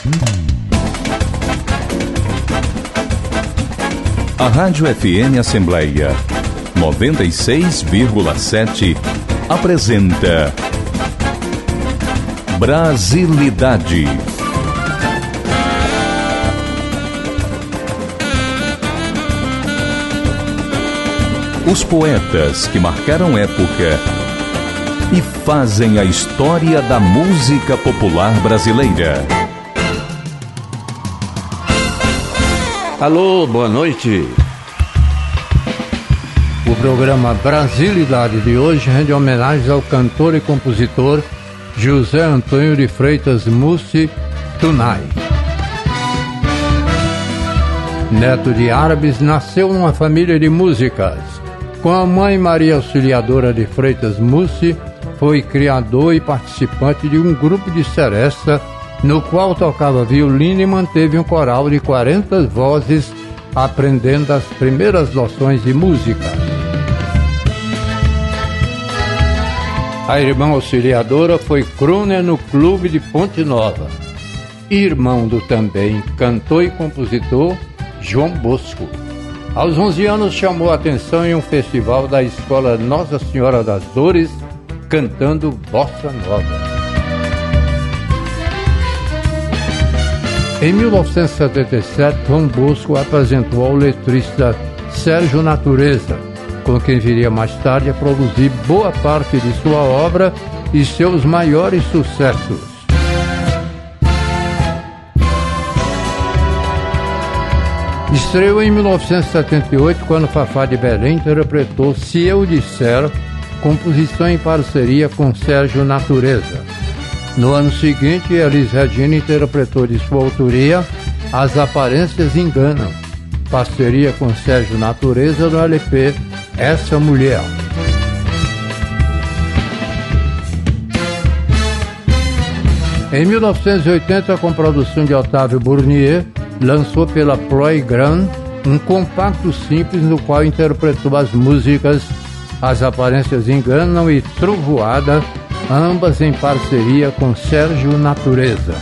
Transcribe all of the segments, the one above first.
A Rádio FM Assembleia 96,7 apresenta Brasilidade. Os poetas que marcaram época e fazem a história da música popular brasileira. Alô, boa noite. O programa Brasilidade de hoje rende homenagens ao cantor e compositor José Antônio de Freitas Mussi Tunay. Neto de árabes, nasceu numa família de músicas. Com a mãe Maria Auxiliadora de Freitas Mussi, foi criador e participante de um grupo de seresta, no qual tocava violino e manteve um coral de 40 vozes, aprendendo as primeiras noções de música. A irmã Auxiliadora foi crooner no Clube de Ponte Nova. Irmão do também cantor e compositor João Bosco. Aos 11 anos chamou a atenção em um festival da Escola Nossa Senhora das Dores, cantando bossa nova. Em 1977, João Bosco apresentou ao letrista Sérgio Natureza, com quem viria mais tarde a produzir boa parte de sua obra e seus maiores sucessos. Estreou em 1978, quando Fafá de Belém interpretou Se Eu Disser, composição em parceria com Sérgio Natureza. No ano seguinte, Elis Regina interpretou de sua autoria As Aparências Enganam, parceria com Sérgio Natureza no LP Essa Mulher. Em 1980, com produção de Otávio Bournier, lançou pela Ploy Grand um compacto simples no qual interpretou as músicas As Aparências Enganam e Trovoada, ambas em parceria com Sérgio Natureza.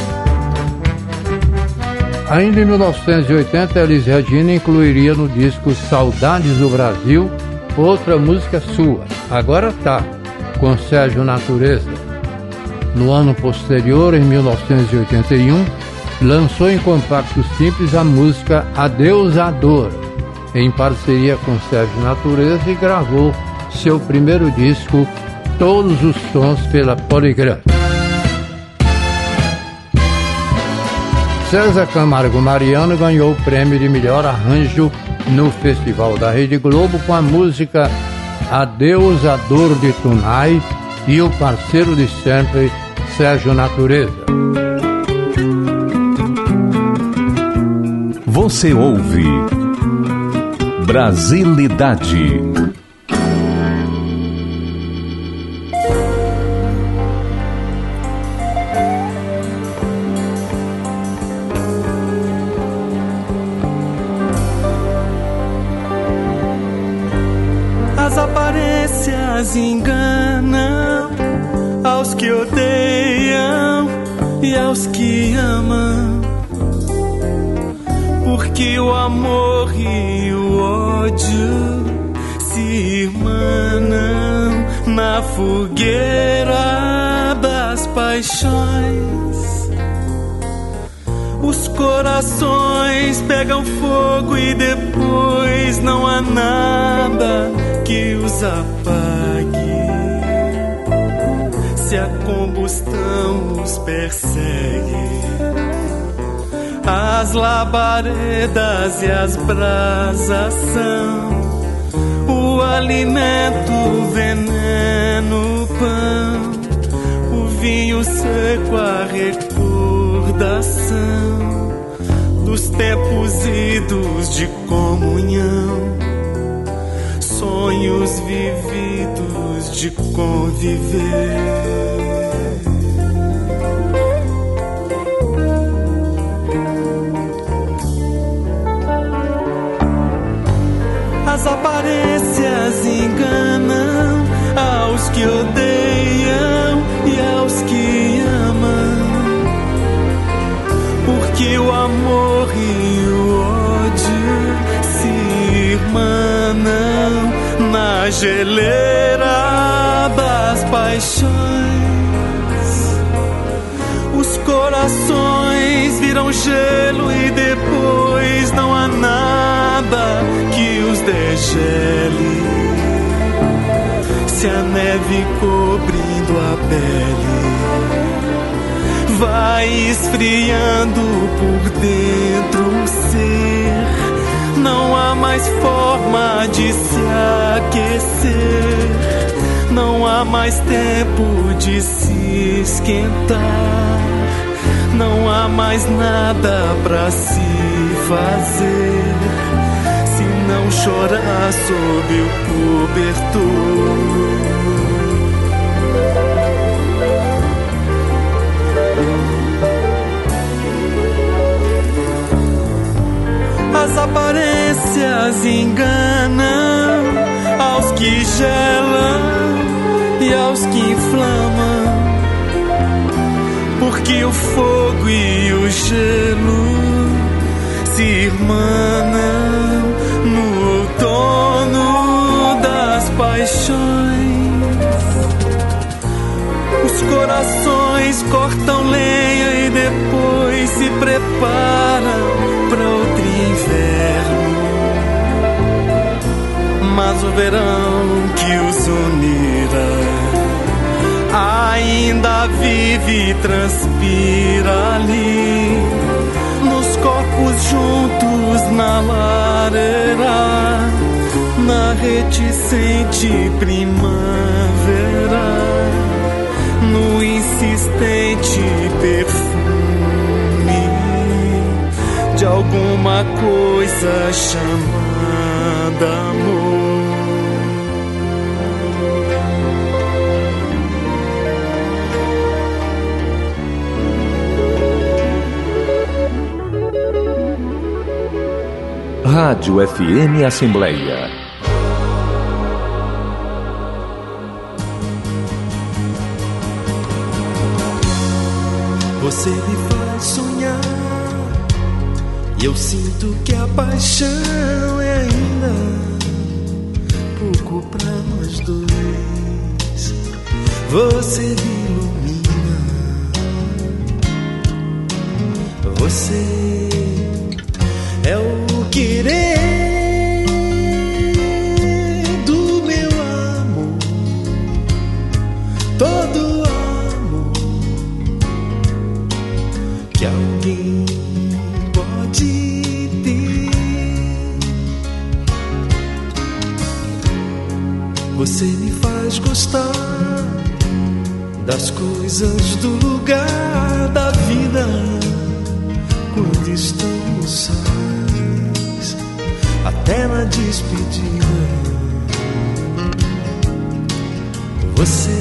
Ainda em 1980, Elis Regina incluiria no disco Saudades do Brasil outra música sua, Agora Tá, com Sérgio Natureza. No ano posterior, em 1981, lançou em compacto simples a música Adeus à Dor, em parceria com Sérgio Natureza, e gravou seu primeiro disco, Todos os Tons, pela Polygram. César Camargo Mariano ganhou o prêmio de melhor arranjo no Festival da Rede Globo com a música Adeus à Dor de Tunay e o parceiro de sempre, Sérgio Natureza. Você ouve Brasilidade. As aparências enganam aos que odeiam e aos que amam, porque o amor e o ódio se irmanam na fogueira das paixões. Os corações pegam fogo e depois não há nada que os apague. Se a combustão os persegue, as labaredas e as brasas são o alimento, o veneno, o pão, o vinho seco, a recordação dos tempos idos de comunhão, sonhos vividos de conviver. As aparências enganam aos que odeiam e aos que amam, e o ódio se irmanam na geleira das paixões. Os corações viram gelo e depois não há nada que os degele. Se a neve cobrindo a pele vai esfriando por dentro o ser, não há mais forma de se aquecer, não há mais tempo de se esquentar, não há mais nada pra se fazer, se não chorar sob o cobertor. As aparências enganam aos que gelam e aos que inflamam, porque o fogo e o gelo se irmanam no outono das paixões. Os corações cortam lenha e depois se preparam para outro inverno, mas o verão que os unirá ainda vive e transpira ali, nos corpos juntos na lareira, na reticente primavera, no insistente perfume de alguma coisa chamada amor. Rádio FM Assembleia. Você me faz sonhar e eu sinto que a paixão é ainda pouco pra nós dois. Você me ilumina, você é o querer do meu amor, todo amor que alguém pode ter. Você me faz gostar das coisas do lugar da vida quando estamos sós, até na despedida. Você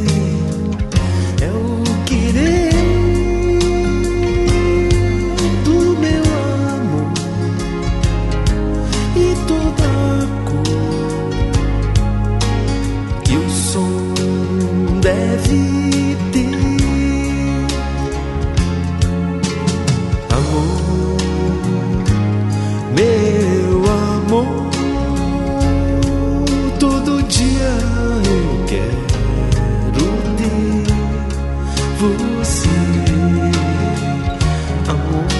é o querer do meu amor e toda a cor que o som deve ter. Amor, meu amor, todo dia eu quero ter você. Amor,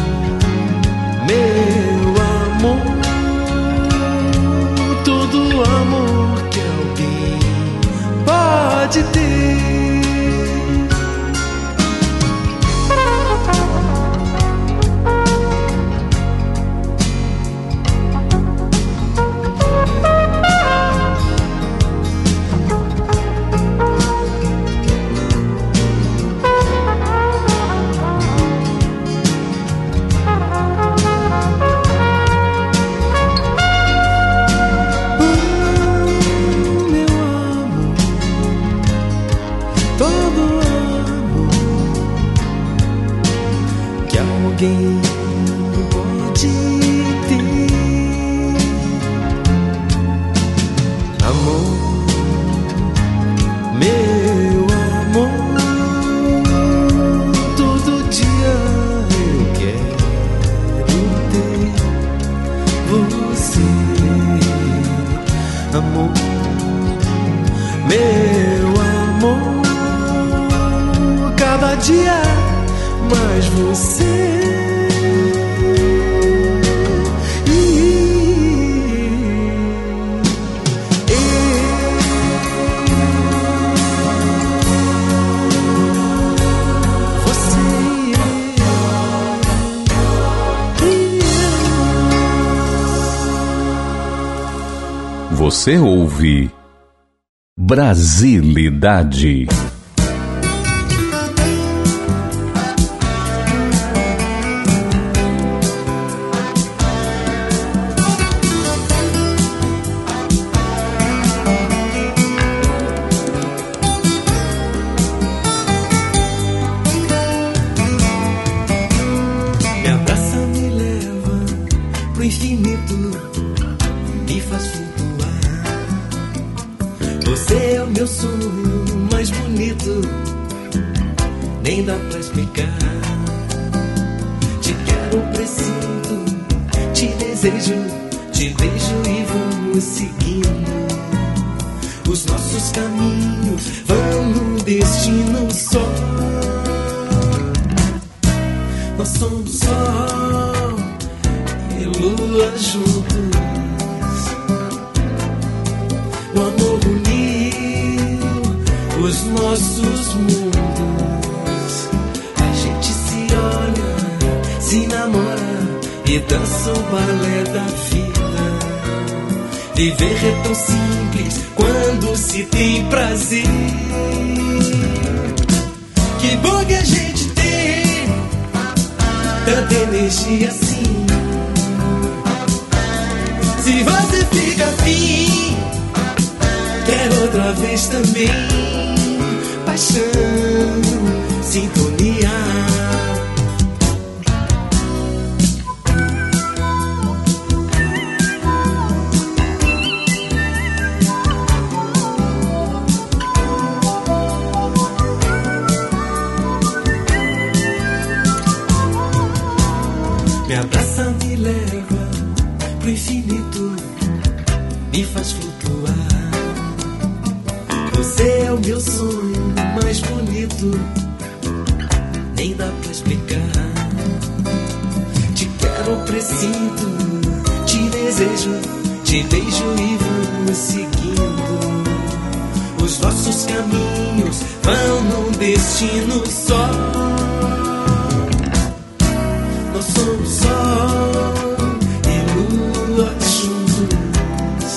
meu amor, todo amor que alguém pode ter. Alguém pode ter. Amor, meu amor, todo dia eu quero mas você Você ouve Brasilidade. Me abraça, me leva pro infinito, me faz flutuar. Você é o meu sonho mais bonito, nem dá pra explicar. Te quero, presinto, te desejo, te vejo e vamos seguindo. Os nossos caminhos vão num destino só. Nós somos sol e lua juntos. O amor uniu os nossos mundos. A gente se olha, se namora e dança o balé da vida. Viver é tão simples quando se tem prazer. Que bom que a gente tem tanta energia assim. Se você fica afim, quero outra vez também. Paixão, sintonia. Me abraça, me leva pro infinito, me faz flutuar. Você é o meu sonho mais bonito, nem dá pra explicar. Te quero, presinto, te desejo, te beijo e vamos seguindo. Os nossos caminhos vão num destino só. Nós somos sol e lua juntos.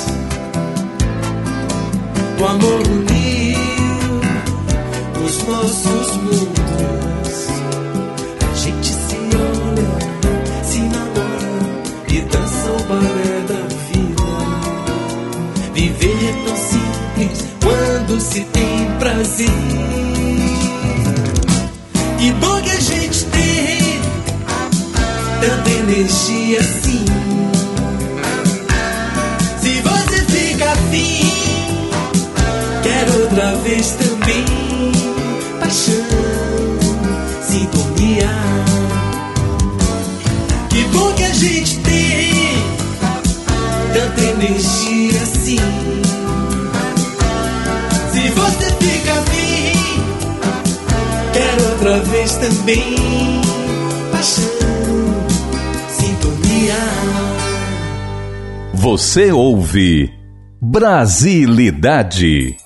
O amor uniu os nossos mundos. A gente se olha, se namora e dança o balé da vida. Viver é tão simples quando se tem prazer. Que bom que a gente tem tanta energia assim. Se você fica afim, quero outra vez também. Paixão, sintonia. Que bom que a gente tem tanta energia assim. Se você fica afim, quero outra vez também. Paixão, sintonia. Você ouve Brasilidade.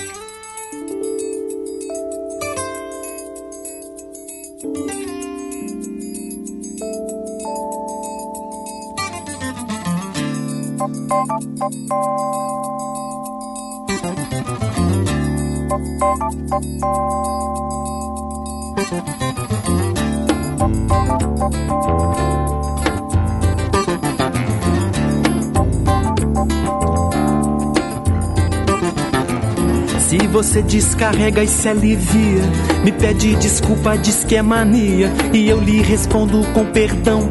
Se você descarrega e se alivia, me pede desculpa, diz que é mania, e eu lhe respondo com perdão.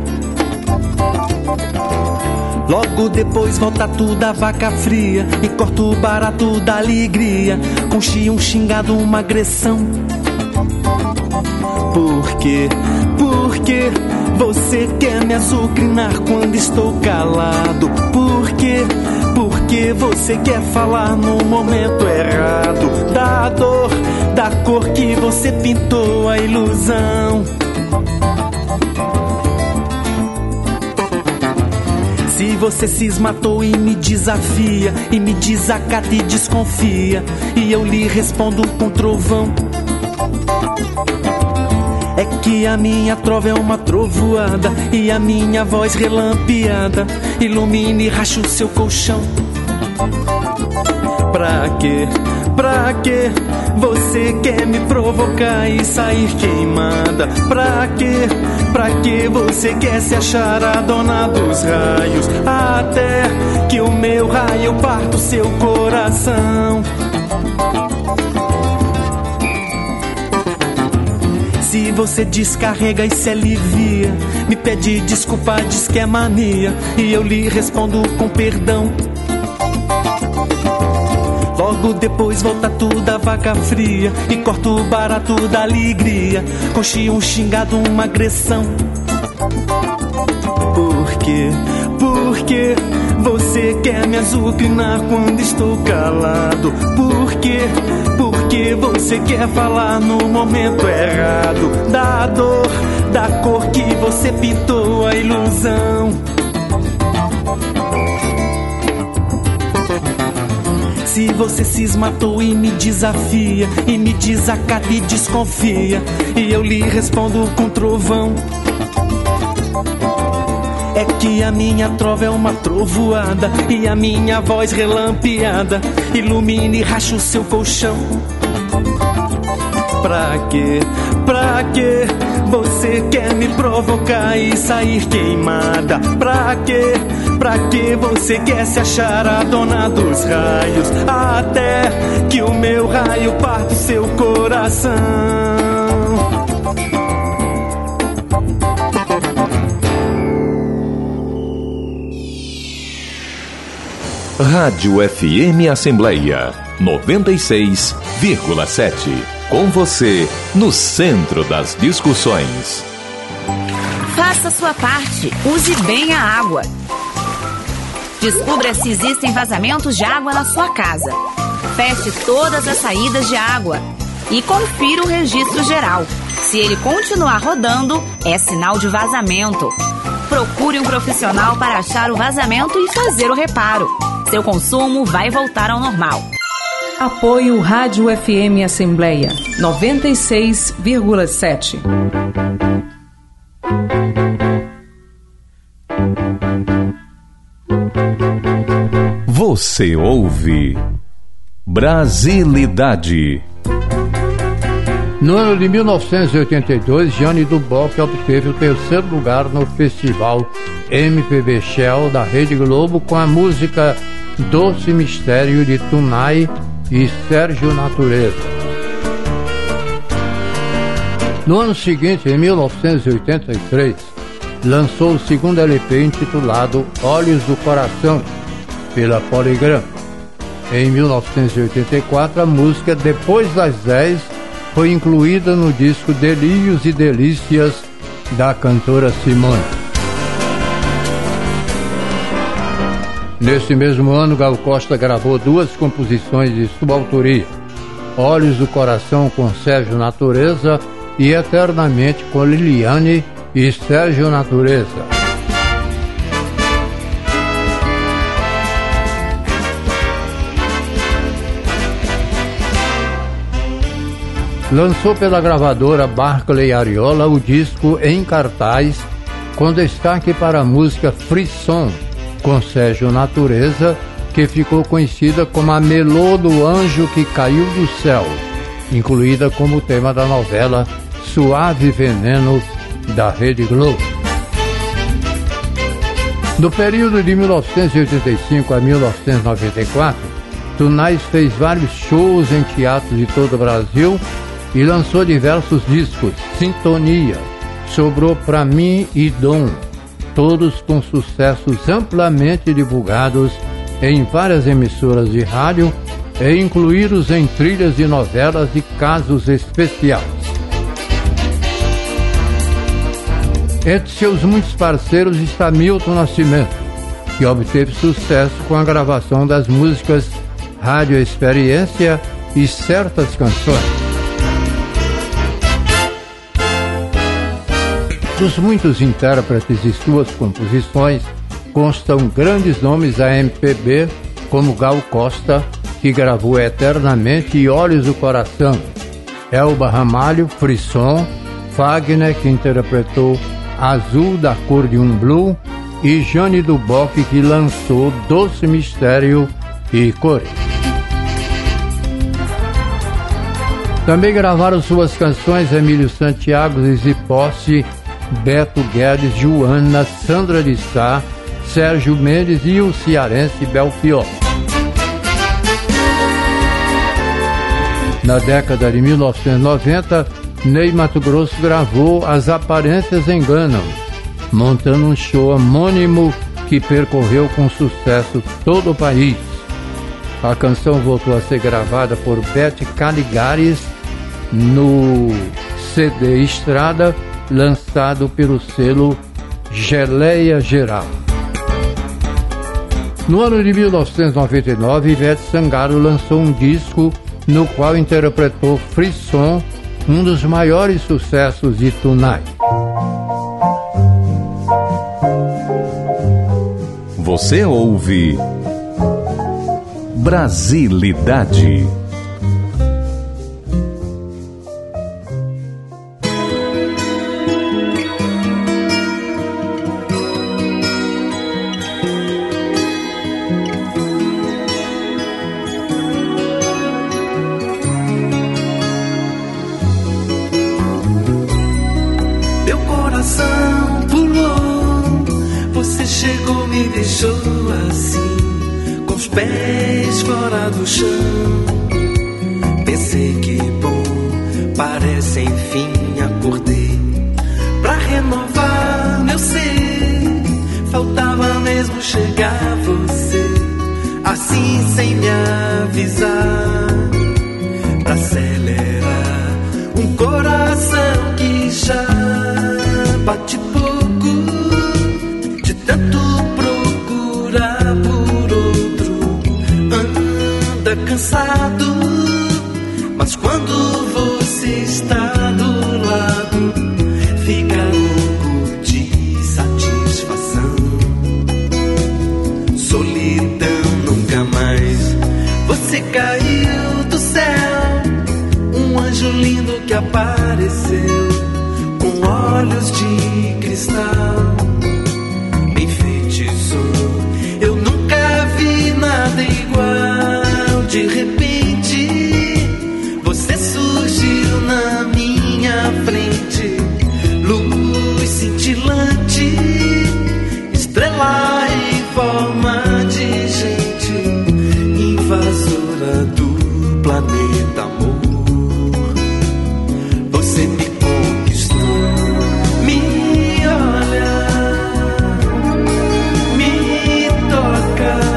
Logo depois volta tudo a vaca fria e corta o barato da alegria, com um xingado, uma agressão. Por quê? Porque você quer me açucrinar quando estou calado. Por quê? Porque que você quer falar no momento errado? Da dor, da cor que você pintou a ilusão. Se você cisma à toa e me desafia, e me desacata e desconfia, e eu lhe respondo com trovão, é que a minha trova é uma trovoada, e a minha voz relampeada ilumina e racha o seu colchão. Pra quê? Pra quê? Você quer me provocar e sair queimada? Pra quê? Pra que você quer se achar a dona dos raios? Até que o meu raio parta o seu coração. Se você descarrega e se alivia, me pede desculpa, diz que é mania, e eu lhe respondo com perdão. Logo depois volta tudo a vaca fria e corta o barato da alegria, com um xingado, uma agressão. Por quê? Porque você quer me azucrinar quando estou calado? Por quê? Porque você quer falar no momento errado? Da dor, da cor que você pintou a ilusão. Se você cisma à toa e me desafia, e me desacata e desconfia, e eu lhe respondo com trovão, é que a minha trova é uma trovoada, e a minha voz relampeada ilumina e racha o seu colchão. Pra quê? Pra quê? Você quer me provocar e sair queimada? Pra quê? Pra que você quer se achar a dona dos raios? Até que o meu raio parta o seu coração. Rádio FM Assembleia 96,7. Com você, no centro das discussões. Faça sua parte. Use bem a água. Descubra se existem vazamentos de água na sua casa. Feche todas as saídas de água e confira o registro geral. Se ele continuar rodando, é sinal de vazamento. Procure um profissional para achar o vazamento e fazer o reparo. Seu consumo vai voltar ao normal. Apoio Rádio FM Assembleia 96,7. Você ouve Brasilidade. No ano de 1982, Jane do Bock obteve o terceiro lugar no Festival MPB Shell da Rede Globo com a música Doce Mistério de Tunai e Sérgio Natureza. No ano seguinte, em 1983, lançou o segundo LP intitulado Olhos do Coração, pela Polygram. Em 1984, a música Depois das 10 foi incluída no disco Delírios e Delícias da cantora Simone. Nesse mesmo ano, Gal Costa gravou duas composições de sua autoria: Olhos do Coração com Sérgio Natureza e Eternamente com Liliane e Sérgio Natureza. Lançou pela gravadora Barclay Ariola o disco Em Cartaz, com destaque para a música Frisson, com Sérgio Natureza, que ficou conhecida como a Melô do Anjo que Caiu do Céu, incluída como tema da novela Suave Veneno, da Rede Globo. No período de 1985 a 1994, Tunais fez vários shows em teatros de todo o Brasil e lançou diversos discos: Sintonia, Sobrou Pra Mim e Dom, todos com sucessos amplamente divulgados em várias emissoras de rádio e incluídos em trilhas de novelas e casos especiais. Entre seus muitos parceiros está Milton Nascimento, que obteve sucesso com a gravação das músicas Rádio Experiência e Certas Canções. Dos muitos intérpretes e suas composições, constam grandes nomes da MPB, como Gal Costa, que gravou Eternamente e Olhos do Coração, Elba Ramalho, Frisson, Fagner, que interpretou Azul da Cor de um Blue, e Jane do Bock, que lançou Doce Mistério e Cores. Também gravaram suas canções Emílio Santiago, Zizi Posse, Beto Guedes, Joana, Sandra de Sá, Sérgio Mendes e o cearense Belchior. Na década de 1990, Ney Matogrosso gravou As Aparências Enganam, montando um show homônimo que percorreu com sucesso todo o país. A canção voltou a ser gravada por Beth Caligares no CD Estrada, lançado pelo selo Geleia Geral. No ano de 1999, Ivete Sangalo lançou um disco no qual interpretou Frisson, um dos maiores sucessos de Tonight. Você ouve Brasilidade. Pés fora do chão. Pensei que bom, parece enfim acordei. Pra renovar meu ser, faltava mesmo chegar você, assim sem me avisar. Pra acelerar um coração que já bate pouco, de tanto procurar por outro. Cansado, mas quando você está do lado, fica louco de satisfação. Solidão nunca mais. Você caiu do céu, um anjo lindo que apareceu, com olhos de cristal, me enfeitiçou. Eu nunca vi nada igual. De repente, você surgiu na minha frente, luz cintilante, estrela em forma de gente, invasora do planeta amor. Você me conquistou, me olha, me toca.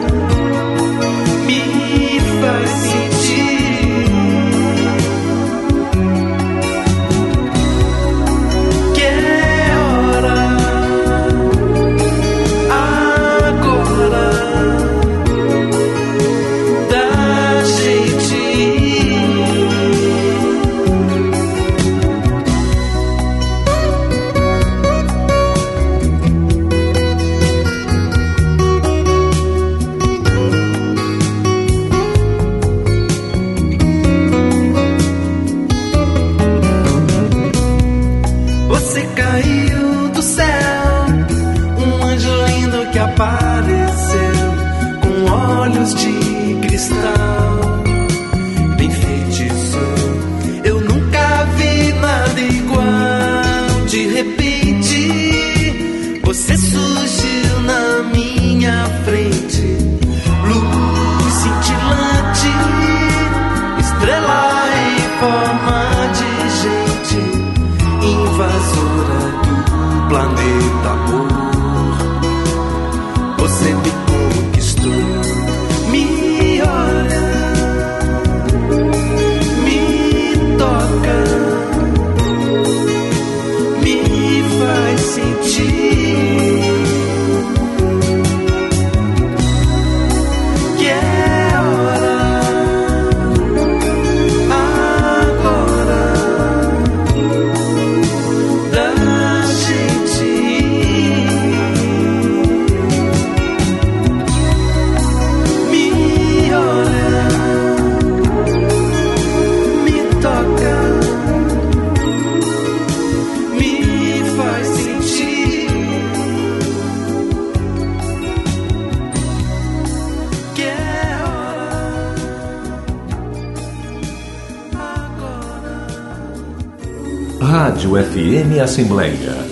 Apareceu com olhos de cristal, me enfeitiçou. Eu nunca vi nada igual. De repente, você surgiu na minha frente, luz cintilante, estrela em forma de gente, invasora do planeta amor. Você me conquistou, me olha, me toca, me faz sentir Rádio FM Assembleia.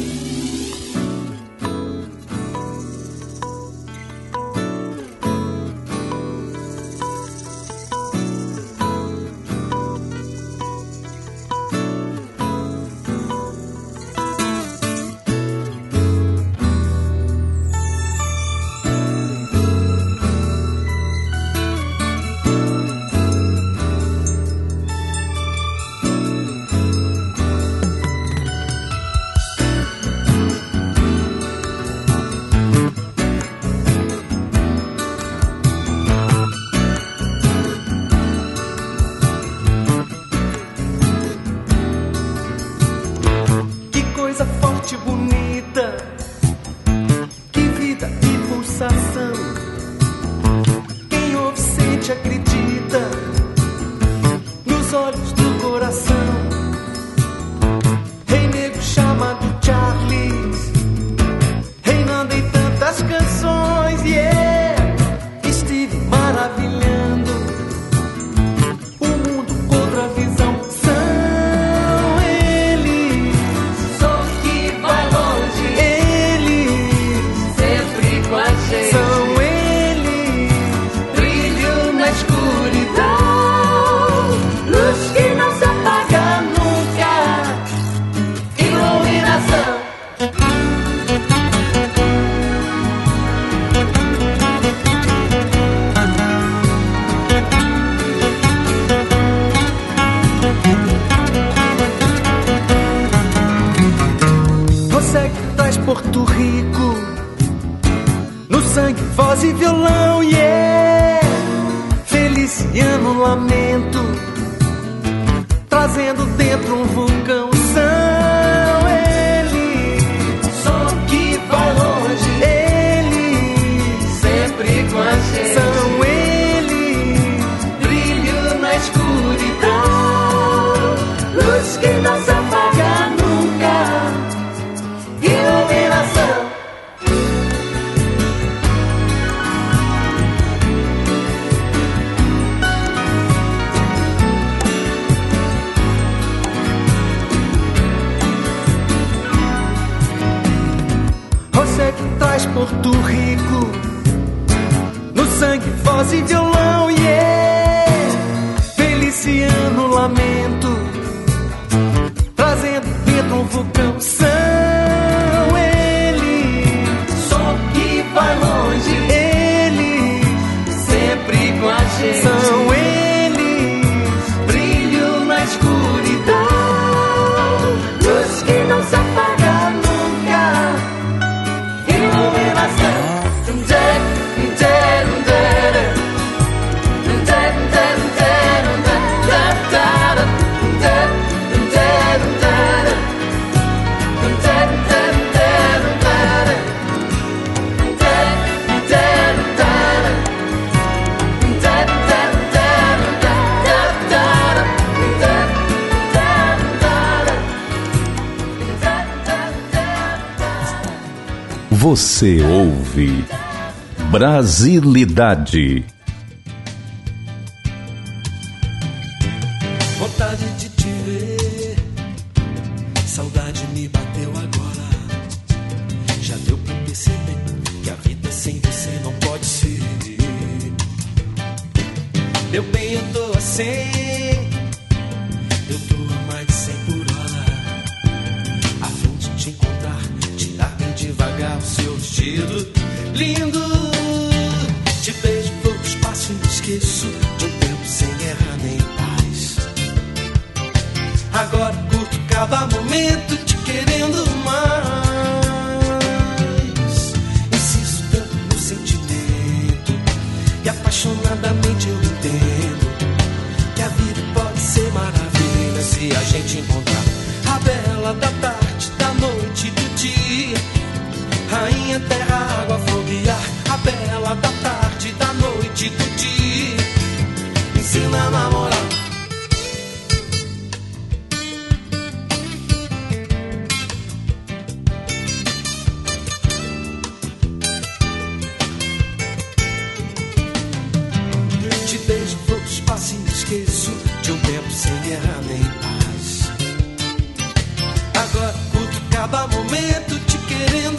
Você ouve Brasilidade. Vontade de te ver, saudade me bateu agora. Já deu pra perceber que a vida sem você não pode ser. Meu bem, eu tô assim, eu tô a mais de 100 por hora, a fim de te encontrar, tirar bem devagar o seu vestido lindo. Te beijo, vou pro espaço e me esqueço de um tempo sem guerra nem paz. Agora curto cada momento te querendo mais. Insisto tanto no sentimento e apaixonadamente eu entendo que a vida pode ser maravilha se a gente encontrar a bela da tarde, da noite e do dia. Rainha, terra, água, fogo e ar, a bela da tarde, da noite e do dia. cada momento te querendo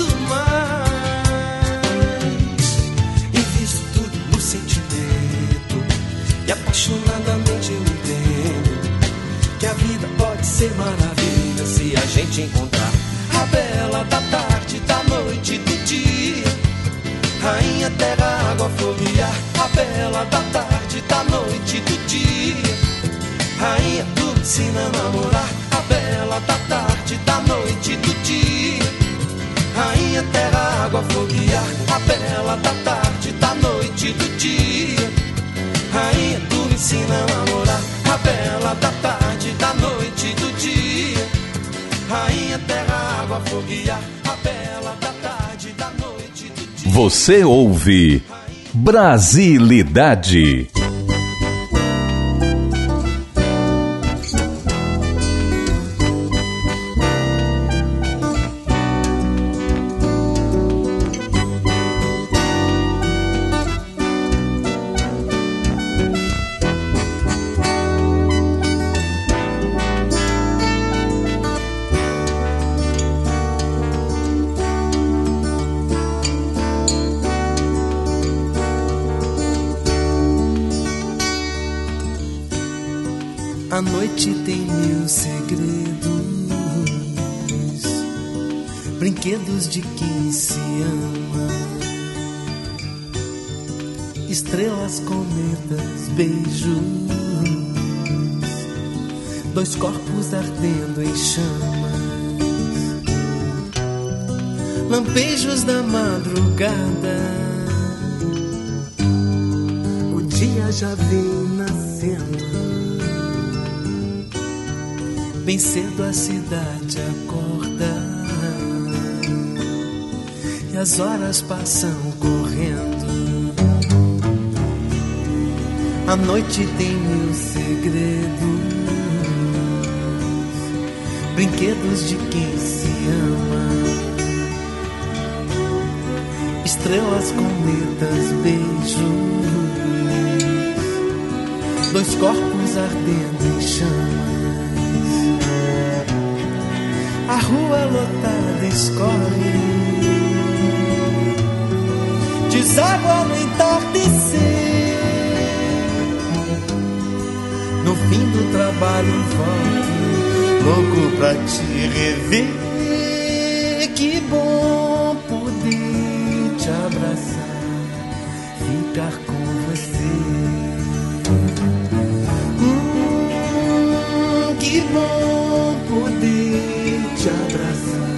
mais. Invisto tudo no sentimento e apaixonadamente eu entendo que a vida pode ser maravilha se a gente encontrar a bela da tarde, da noite, do dia. Rainha, terra, água, fogo e ar. A bela da tarde, da noite, do dia. Rainha, tu me ensina a namorar. A bela da tarde, da noite, do dia. Rainha, terra, água, fogo e ar. A bela da tarde, da noite, do dia. Rainha, tu me ensina a namorar. A bela da tarde, da noite, do dia. Rainha, terra, água, fogo e ar. A bela da tarde, da noite, do dia. Você ouve Brasilidade. A noite tem mil segredos, brinquedos de quem se ama, estrelas, cometas, beijos, dois corpos ardendo em chamas, lampejos da madrugada. O dia já vem nascendo. Bem cedo a cidade acorda e as horas passam correndo. A noite tem mil segredos, brinquedos de quem se ama, estrelas, cometas, beijos, dois corpos ardendo em chamas. A rua lotada escorre, deságua no entardecer. No fim do trabalho volto, louco pra te rever. Que bom poder te abraçar, ficar com você. Que bom poder te abraçar.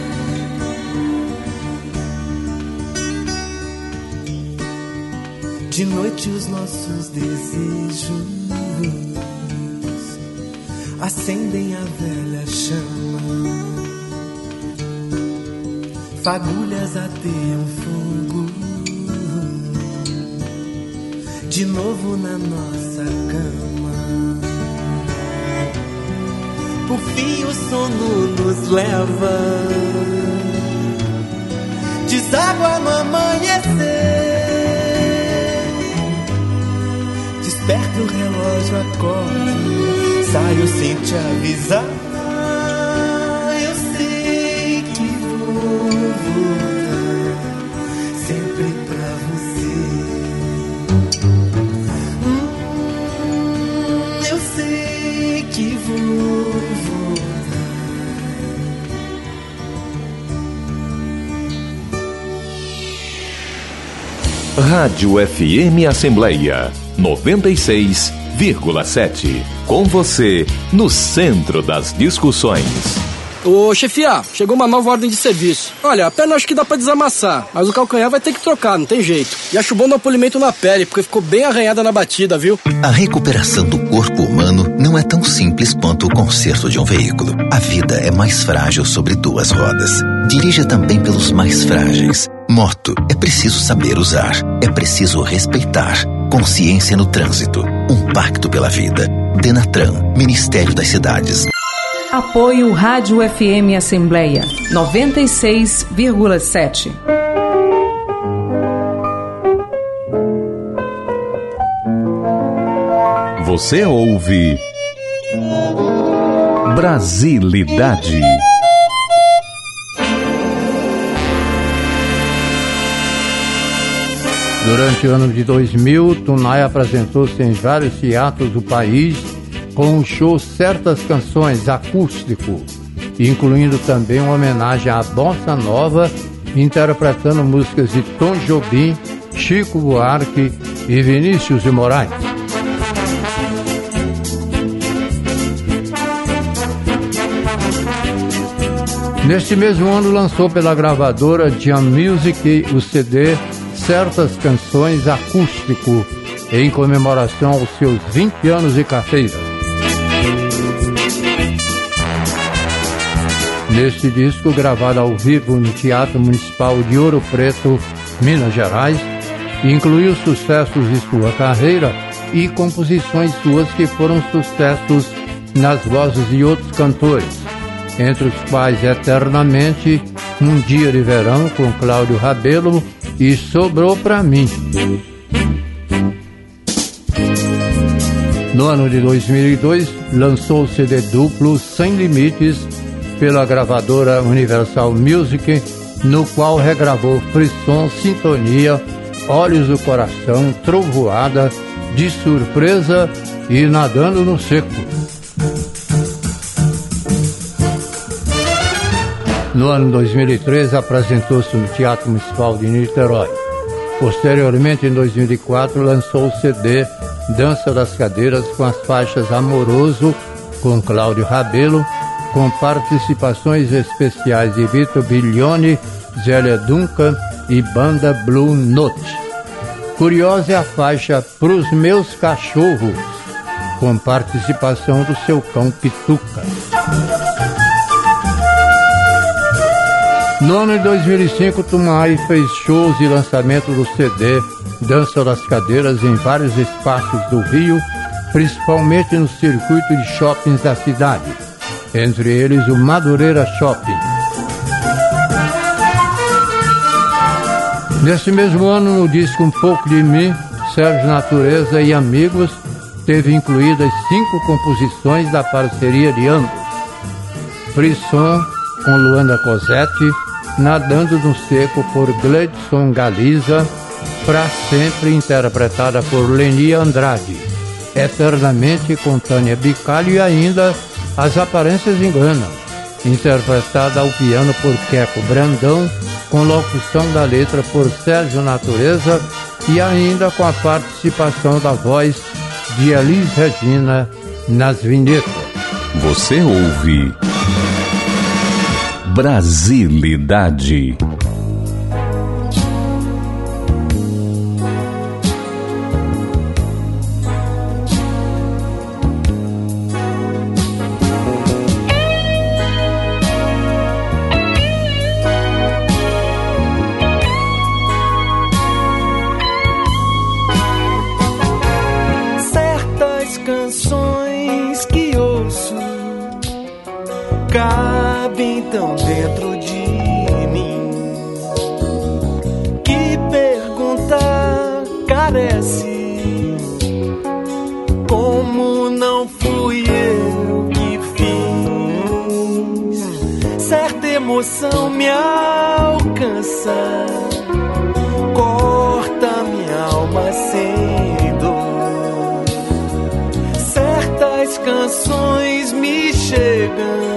De noite os nossos desejos acendem a velha chama, fagulhas ateiam fogo de novo na nossa cama. Por fim o sono nos leva, deságua no amanhecer. Desperta o relógio, acordo, saio sem te avisar. Eu sei que vou voltar sempre pra você. Eu sei que vou voltar. Rádio FM Assembleia 96,7. Com você, no centro das discussões. Ô, chefia, chegou uma nova ordem de serviço. Olha, a perna acho que dá pra desamassar, mas o calcanhar vai ter que trocar, não tem jeito. E acho bom dar um polimento na pele, porque ficou bem arranhada na batida, viu? A recuperação do corpo humano não é tão simples quanto o conserto de um veículo. A vida é mais frágil sobre duas rodas. Dirija também pelos mais frágeis. Moto é preciso saber usar, é preciso respeitar. Consciência no trânsito, um pacto pela vida. Denatran, Ministério das Cidades. Apoio Rádio FM Assembleia 96,7. Você ouve Brasilidade. Durante o ano de 2000, Tunay apresentou-se em vários teatros do país com o show Certas Canções acústico, incluindo também uma homenagem à Bossa Nova, interpretando músicas de Tom Jobim, Chico Buarque e Vinícius de Moraes. Neste mesmo ano lançou pela gravadora Jam Music o CD Certas Canções acústico, em comemoração aos seus 20 anos de carreira. Neste disco, gravado ao vivo no Teatro Municipal de Ouro Preto, Minas Gerais, incluiu sucessos de sua carreira e composições suas que foram sucessos nas vozes de outros cantores, entre os quais Eternamente, Um Dia de Verão com Cláudio Rabelo e Sobrou Pra Mim. No ano de 2002, lançou o CD duplo Sem Limites pela gravadora Universal Music, no qual regravou Frisson, Sintonia, Olhos do Coração, Trovoada, De Surpresa e Nadando no Seco. No ano 2003, apresentou-se no Teatro Municipal de Niterói. Posteriormente, em 2004, lançou o CD Dança das Cadeiras com as faixas Amoroso, com Cláudio Rabelo, com participações especiais de Vitor Biglione, Zélia Duncan e Banda Blue Note. Curiosa é a faixa Pros Meus Cachorros, com participação do seu cão Pituca. No ano de 2005, Tunay fez shows de lançamento do CD Dança das Cadeiras em vários espaços do Rio, principalmente no circuito de shoppings da cidade, entre eles o Madureira Shopping. Nesse mesmo ano, no disco Um Pouco de Mim, Sérgio Natureza e Amigos teve incluídas 5 composições da parceria de ambos. Frisson com Luana Cosette, Nadando no Seco por Gleidson Galiza, Pra Sempre interpretada por Leni Andrade, Eternamente com Tânia Bicalho e ainda As Aparências Enganam, interpretada ao piano por Queco Brandão, com locução da letra por Sérgio Natureza e ainda com a participação da voz de Elis Regina nas vinhetas. Você ouve Brasilidade. Certas canções que ouço cabem tão dentro de mim que perguntar carece. Como não fui eu que fiz, certa emoção me alcança, corta minha alma sem dor. Certas canções me chegam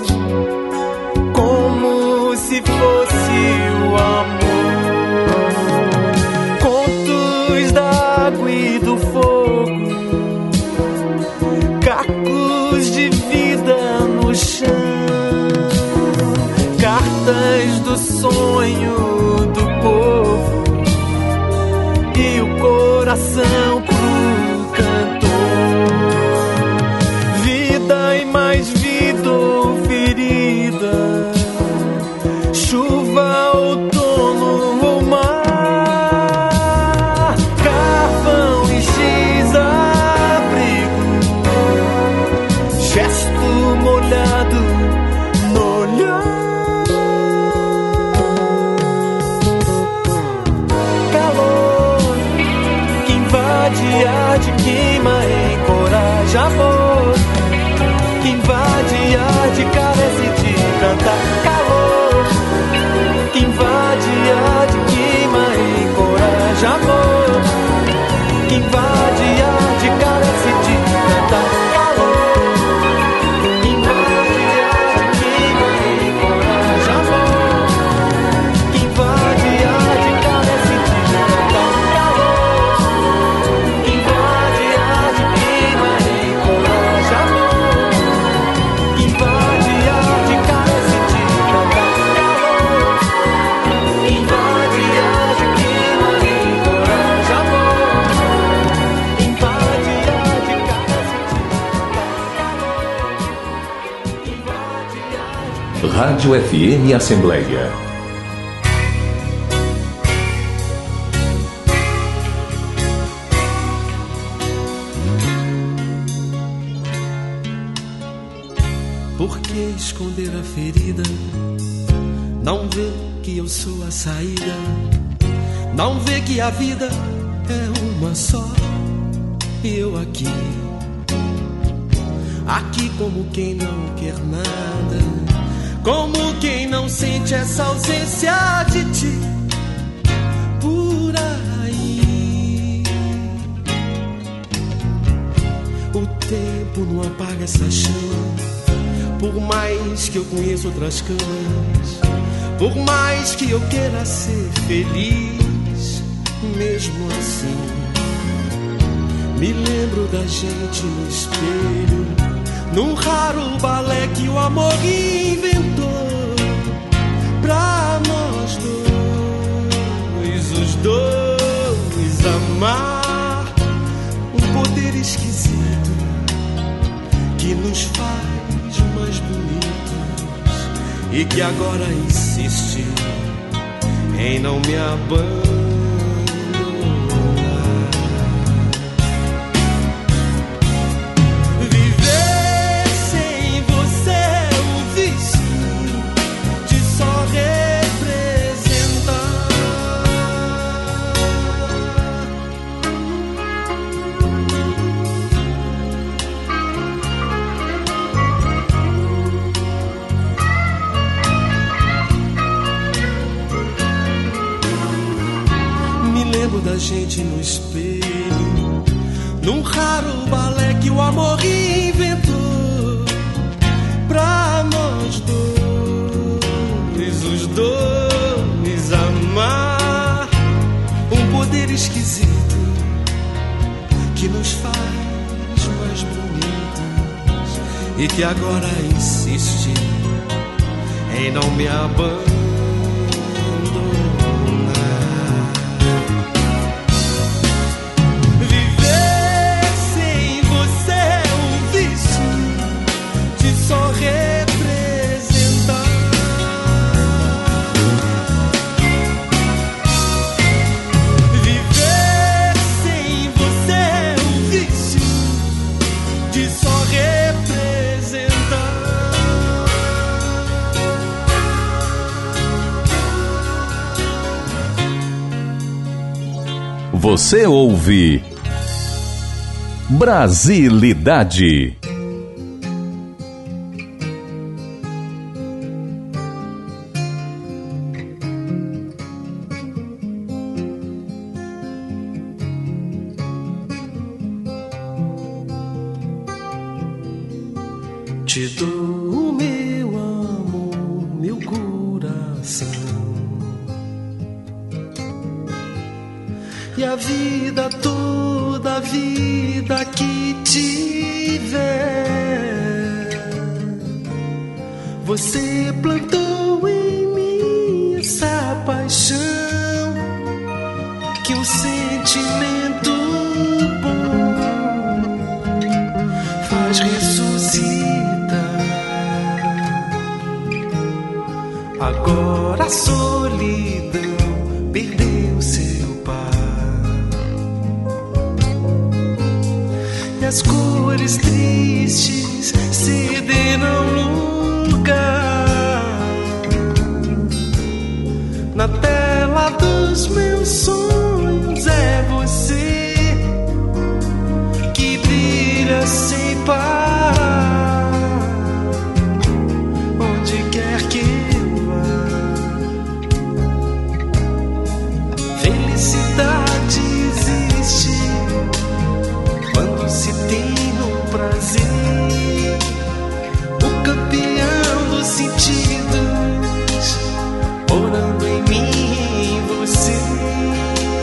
como se fosse o amor, contos da água e do fogo, cacos de vida no chão, cartas do sonho do povo e o coração pro cantor. Vida e mais vida ou ferida, chuva, outono ou mar, carvão e giz, abrigo, gesto molhado no olhar, calor que invade, arde, queima, encoraja, amor que invade, arde, carece de cantar, calor que invade, arde, queima, encoraja, amor Rádio FM Assembleia. Por que esconder a ferida? Não vê que eu sou a saída? Não vê que a vida é uma só? E eu aqui, aqui como quem não quer nada, como quem não sente essa ausência de ti. Por aí, o tempo não apaga essa chama. Por mais que eu conheça outras camas, por mais que eu queira ser feliz, mesmo assim me lembro da gente no espelho, num raro balé que o amor inventou pra nós dois, os dois amar. Um poder esquisito que nos faz mais bonitos e que agora insiste em não me abandonar. Viver sem você é um vício de só representar. Lembro da gente no espelho, num raro balé que o amor inventou pra nós dois, os dois amar. Um poder esquisito que nos faz mais bonitos e que agora insiste em não me abandonar. Você ouve Brasilidade. Te dou o meu amor, meu coração, e a vida toda, a vida que tiver, você plantou em mim essa paixão que um sentimento bom faz ressuscitar. Agora a solidão perdeu seu par e as cores tristes cederam lugar na tela dos meus sonhos. É você que brilha sem parar, onde quer que felicidade existe quando se tem no prazer, o campeão dos sentidos, orando em mim e em você.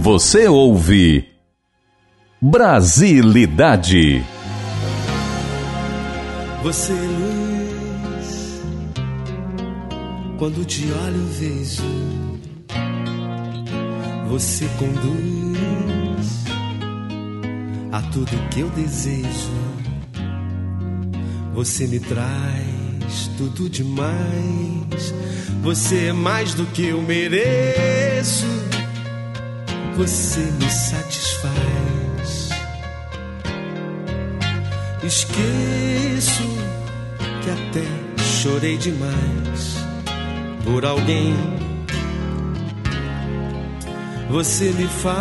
Você ouve Brasilidade. Você é luz, quando te olho vejo. Você conduz a tudo que eu desejo. Você me traz tudo demais. Você é mais do que eu mereço. Você me satisfaz. Esqueço que até chorei demais por alguém. Você me faz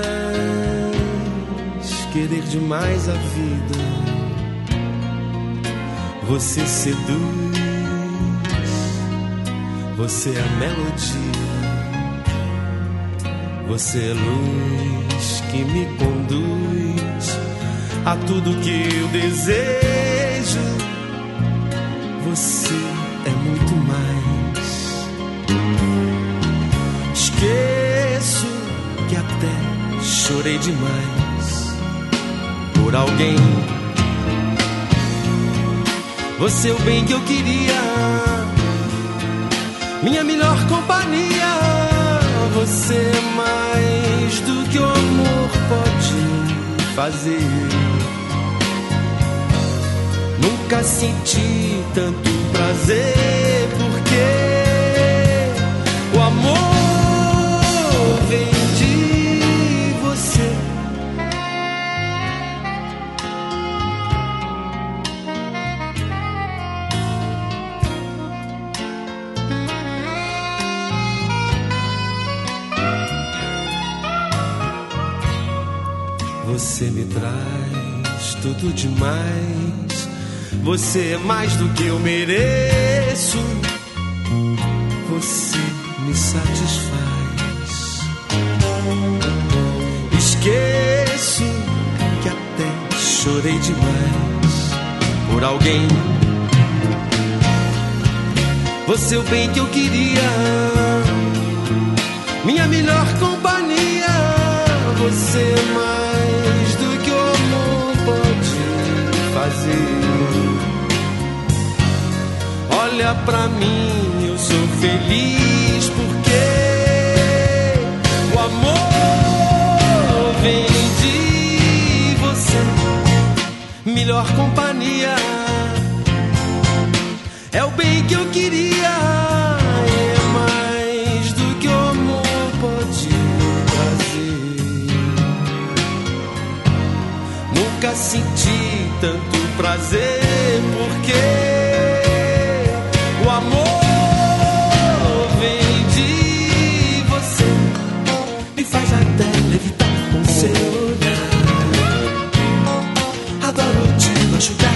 querer demais a vida. Você seduz. Você é a melodia. Você é luz que me conduz a tudo que eu desejo. Você é muito mais. Esqueço que até chorei demais por alguém. Você é o bem que eu queria, minha melhor companhia. Você é mais do que o amor pode fazer. Nunca senti tanto prazer, porque o amor vem de você. Você me traz tudo demais. Você é mais do que eu mereço. Você me satisfaz. Esqueço que até chorei demais por alguém. Você é o bem que eu queria, minha melhor companhia. Você é mais do que o amor pode fazer. Olha pra mim, eu sou feliz porque o amor vem de você. Melhor companhia é o bem que eu queria. É mais do que o amor pode trazer. Nunca senti tanto prazer, porque o amor vem de você. Me faz até levitar com seu olhar. Adoro te machucar.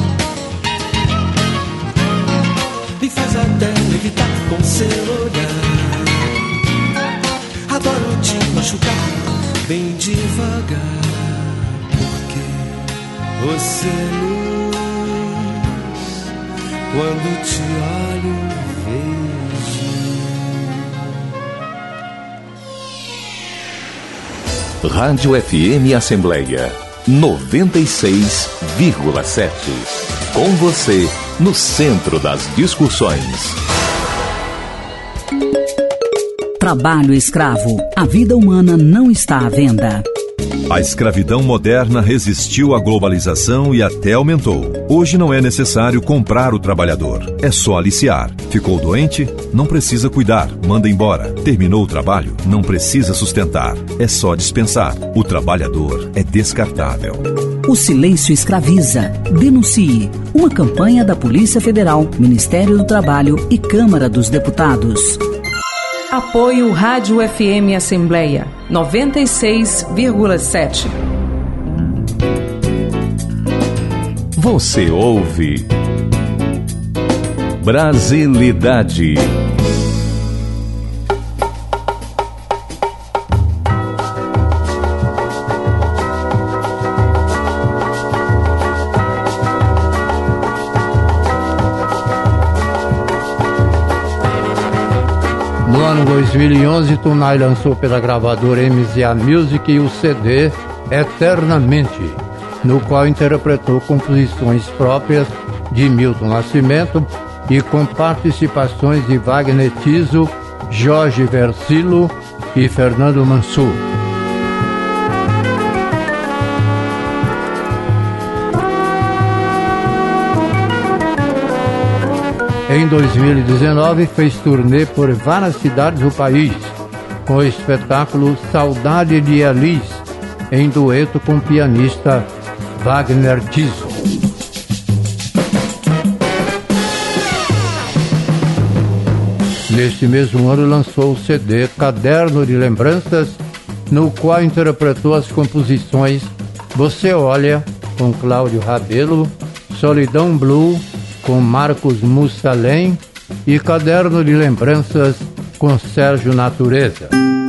Me faz até levitar com seu olhar. Adoro te machucar bem devagar, porque você é luz, quando te olho vejo. Rádio FM Assembleia 96,7. Com você, no centro das discussões. Trabalho escravo. A vida humana não está à venda. A escravidão moderna resistiu à globalização e até aumentou. Hoje não é necessário comprar o trabalhador, é só aliciar. Ficou doente? Não precisa cuidar, manda embora. Terminou o trabalho? Não precisa sustentar, é só dispensar. O trabalhador é descartável. O silêncio escraviza. Denuncie. Uma campanha da Polícia Federal, Ministério do Trabalho e Câmara dos Deputados. Apoio Rádio FM Assembleia 96,7. Você ouve Brasilidade. No ano 2011, Tunai lançou pela gravadora MZA Music o CD Eternamente, no qual interpretou composições próprias de Milton Nascimento e com participações de Wagner Tiso, Jorge Versilo e Fernando Mansur. Em 2019, fez turnê por várias cidades do país, com o espetáculo Saudade de Elis, em dueto com o pianista Wagner Tiso. Neste mesmo ano, lançou o CD Caderno de Lembranças, no qual interpretou as composições Você Olha, com Cláudio Rabelo, Solidão Blue, com Marcos Mussalem e Caderno de Lembranças com Sérgio Natureza.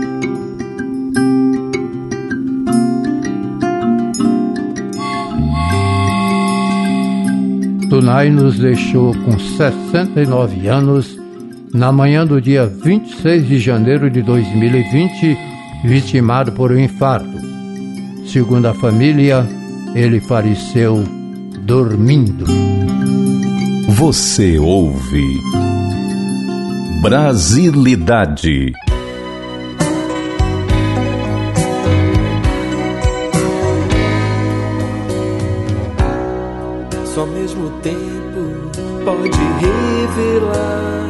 Tunai nos deixou com 69 anos na manhã do dia 26 de janeiro de 2020, vitimado por um infarto. Segundo a família, ele faleceu dormindo. Você ouve Brasilidade. Só mesmo tempo pode revelar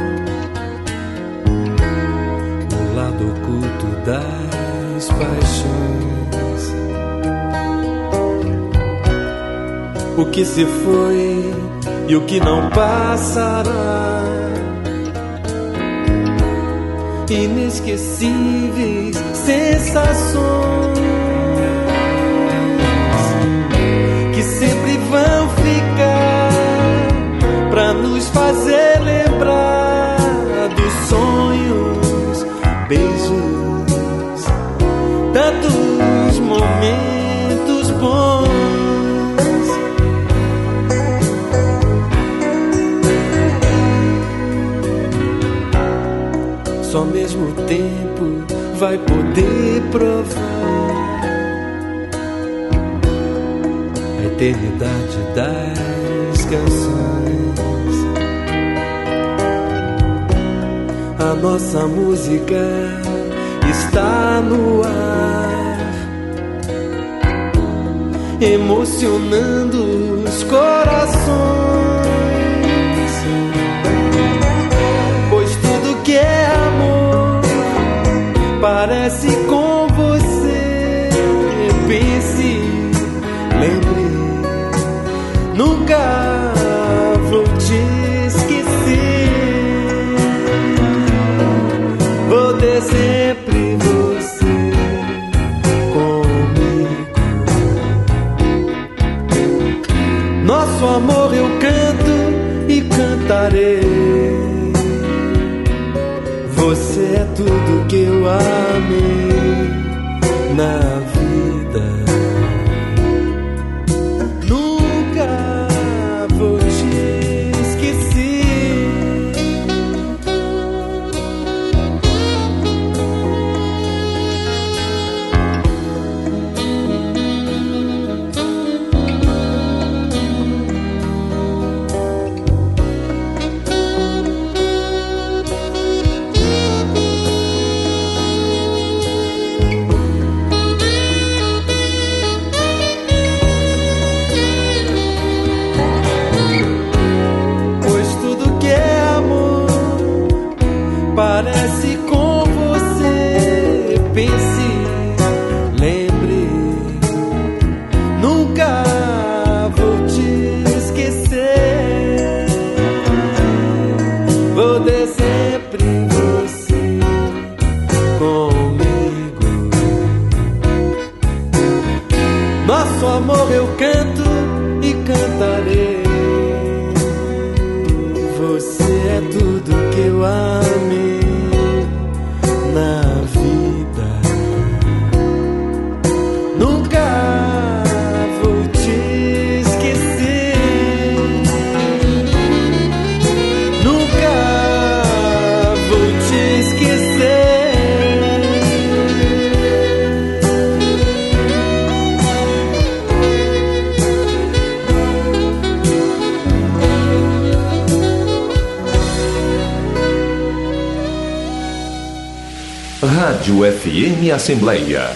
o lado oculto das paixões. O que se foi e o que não passará. Inesquecíveis sensações que sempre vão ficar pra nos fazer lembrar dos sonhos, beijos, tantos momentos bons. Só mesmo tempo vai poder provar a eternidade das canções. A nossa música está no ar, emocionando os corações. Pois tudo que é amor parece com você. Pense, lembre, nunca vou te esquecer. Vou ter sempre você comigo. Nosso amor eu canto e cantarei. Você é tudo que eu amei na vida. Nunca vou te esquecer. Rádio FM Assembleia.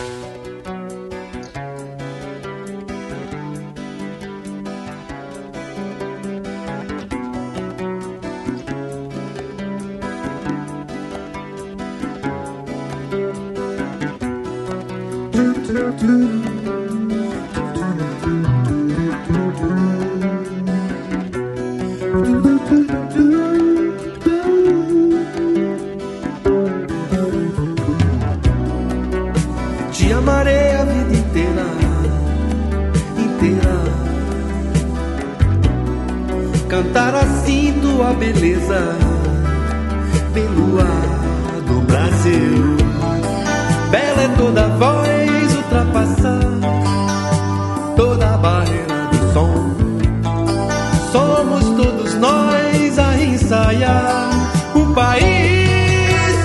Te amarei a vida inteira, inteira. Cantar assim tua beleza pelo ar do Brasil. Bela é toda voz, ultrapassar toda a barreira do som. Somos todos nós a ensaiar um país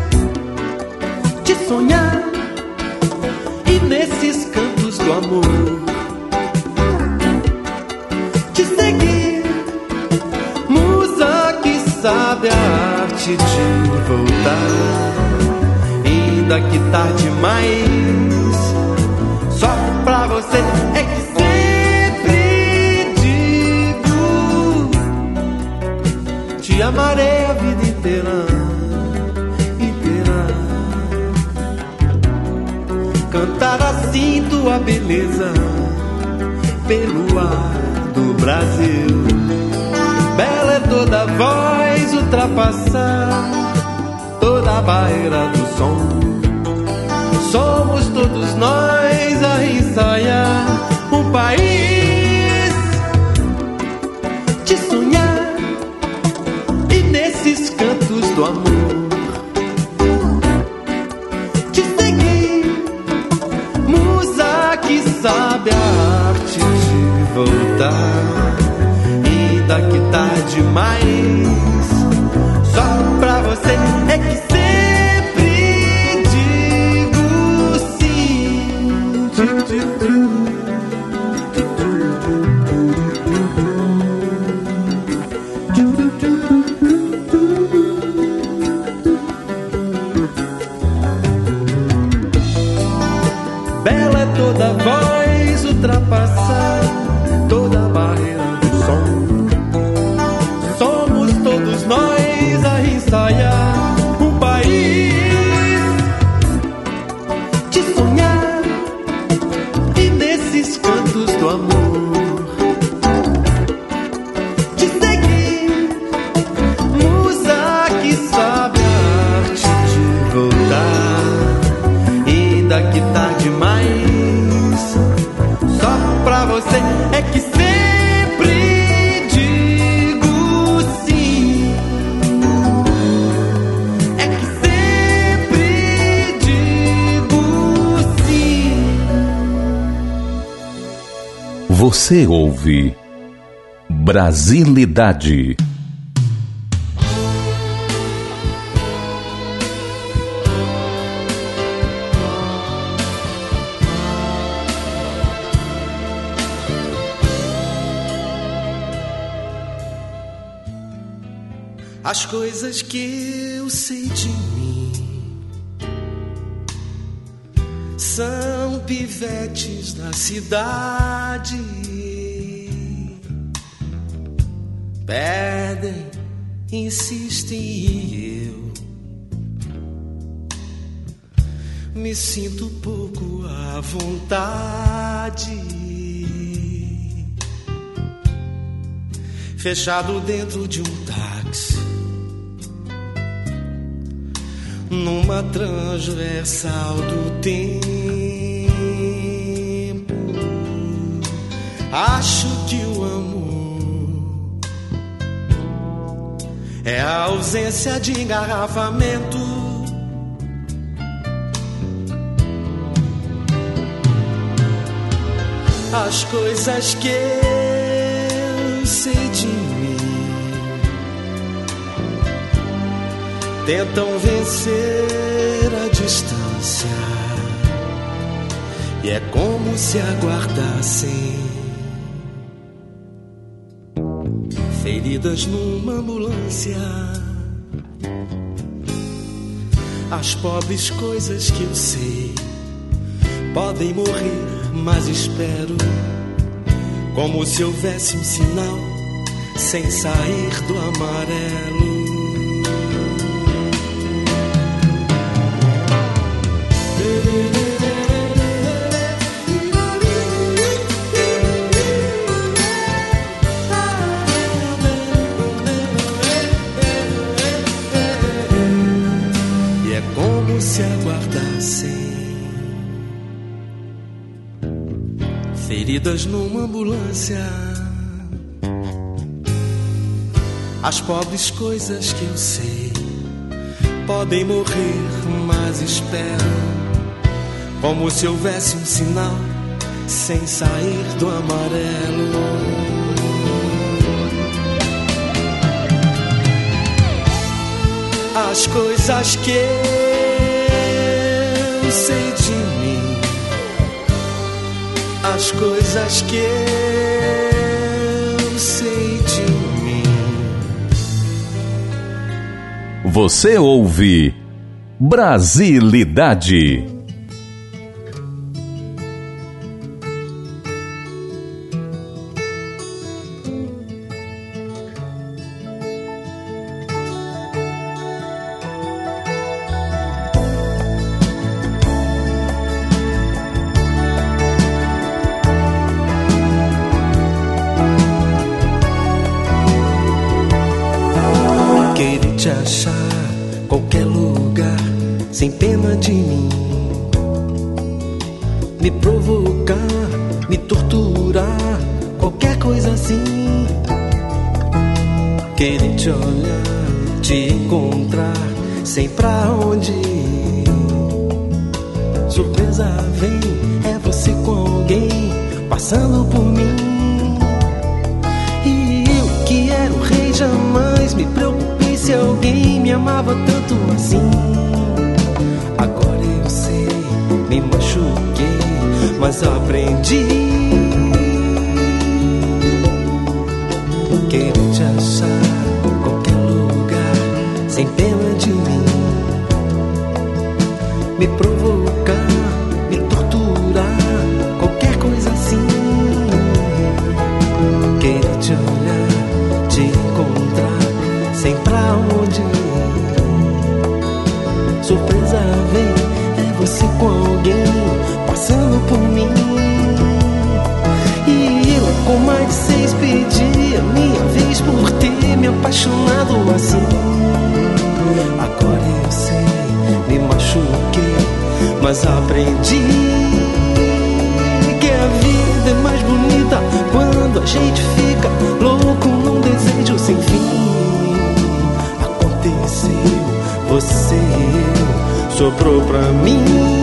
de sonhar. E nesses cantos do amor te seguir, musa que sabe a arte de voltar. Ainda que tarde demais, só pra você é que sempre digo: te amarei a vida inteira, inteira. Cantar assim tua beleza pelo ar do Brasil. Bela é toda voz, ultrapassar toda a barreira do som. Somos todos nós a ensaiar um país de sonhar. E nesses cantos do amor te seguir, musa que sabe a arte de voltar. E daqui tarde demais, só pra você é que sempre digo sim. Bela é toda voz, ultrapassar toda a barreira do som. Somos todos nós a ensaiar um país de sonhar. E nesses cantos do amor te seguir, musa que sabe a arte de voltar. Ainda que tarde demais, só pra você é que sempre digo sim. É que sempre digo sim. Você ouve Brasilidade. As coisas que eu sei de mim são pivetes da cidade. Pedem, insistem e eu me sinto pouco à vontade. Fechado dentro de um táxi, numa transversal do tempo. Acho que o amor é a ausência de engarrafamento. As coisas que eu sei de mim tentam vencer a distância, e é como se aguardassem feridas numa ambulância. As pobres coisas que eu sei podem morrer, mas espero, como se houvesse um sinal sem sair do amarelo. E é como se aguardassem feridas numa ambulância. As pobres coisas que eu sei podem morrer, mas espero, como se houvesse um sinal sem sair do amarelo. As coisas que eu sei de mim, as coisas que eu sei de mim. Você ouve Brasilidade. Querer te achar qualquer lugar sem pena de mim, me provocar, me torturar, qualquer coisa assim. Querer te olhar, te encontrar, sem pra onde ir. Surpresa vem, é você com alguém passando por mim. E eu que era o rei jamais me preocupei se alguém me amava tanto assim. Agora eu sei, me machuquei, mas aprendi. Quero te achar em qualquer lugar, sem pena de mim, me provocar, me torturar, qualquer coisa assim. Quero te olhar, te encontrar, sem pra onde ir. Surpresa vem, é você com alguém passando por mim. E eu com mais de 6 pedi a minha vez por ter me apaixonado assim. Agora eu sei, me machuquei, mas aprendi que a vida é mais bonita quando a gente fica louco num desejo sem fim. Aconteceu, você e eu, soprou pra mim.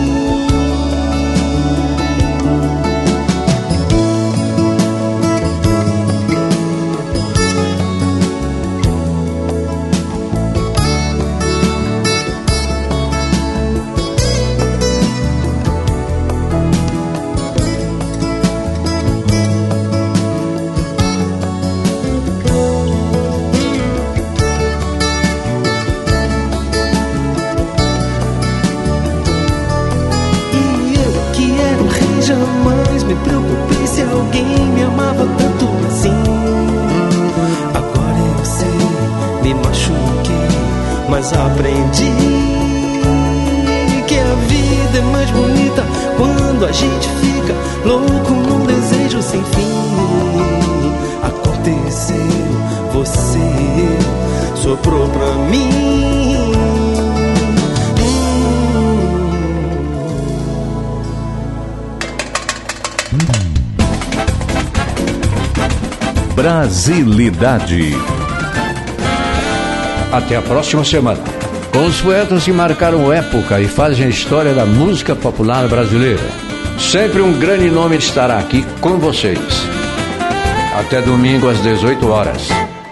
Jamais me preocupei se alguém me amava tanto assim. Agora eu sei, me machuquei, mas aprendi que a vida é mais bonita quando a gente fica louco num desejo sem fim. Aconteceu, você e eu, soprou pra mim. Brasilidade. Até a próxima semana. Com os poetas que marcaram época e fazem a história da música popular brasileira. Sempre um grande nome estará aqui com vocês. Até domingo às 18 horas.